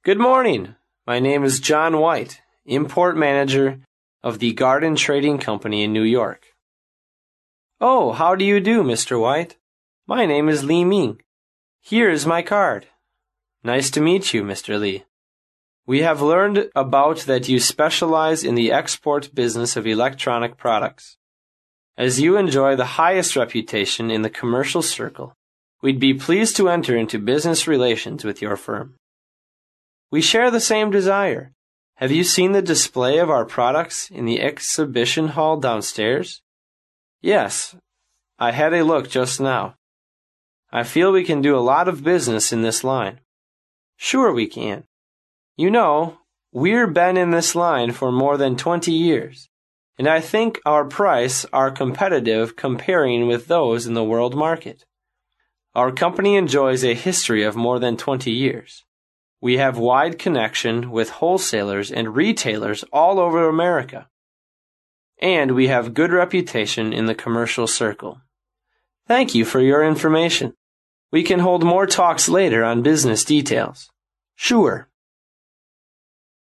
Good morning. My name is John White, import manager of the Garden Trading Company in New York. Oh, how do you do, Mr. White? My name is Li Ming. Here is my card. Nice to meet you, Mr. Li. We have learned about that you specialize in the export business of electronic products. As you enjoy the highest reputation in the commercial circle, we'd be pleased to enter into business relations with your firm. We share the same desire. Have you seen the display of our products in the exhibition hall downstairs? Yes, I had a look just now. I feel we can do a lot of business in this line. Sure we can. You know, we've been in this line for more than 20 years, and I think our prices are competitive comparing with those in the world market. Our company enjoys a history of more than 20 years. We have wide connection with wholesalers and retailers all over America. And we have good reputation in the commercial circle. Thank you for your information. We can hold more talks later on business details. Sure.